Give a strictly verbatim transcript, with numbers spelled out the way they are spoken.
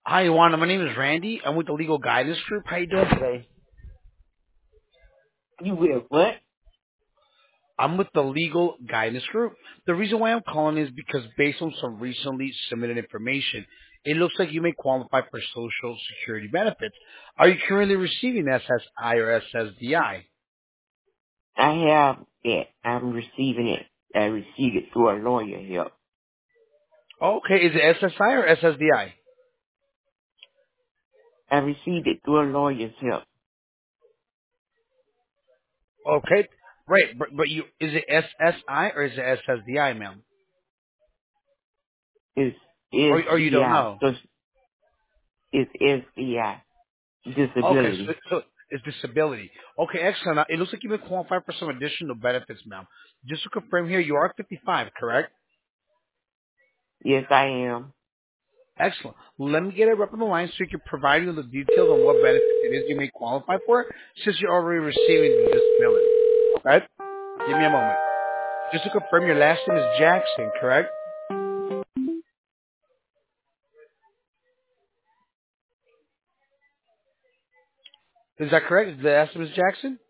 Hi, Iwana. My name is Randy. I'm with the Legal Guidance Group. How you doing today? You will what? I'm with the Legal Guidance Group. The reason why I'm calling is because based on some recently submitted information, it looks like you may qualify for Social Security benefits. Are you currently receiving S S I or S S D I? I have it. I'm receiving it. I received it through a lawyer help. Okay, is it S S I or S S D I? I received it through a lawyer's help. Okay, right, but, but you is it S S I or is it S S D I, ma'am? It's Or or you don't S D I. know? So it's S D I. Okay, so, Disability. so it's disability. Okay, excellent. Now, it looks like you've been qualified for some additional benefits, ma'am. Just to confirm here, you are fifty-five, correct? Yes, I am. Excellent. Let me get it up on the line so you can provide you the details on what benefits it is you may qualify for, since you're already receiving the disability. Okay? Give me a moment. Just to confirm, your last name is Jackson, correct? Is that correct? Is the last name is Jackson?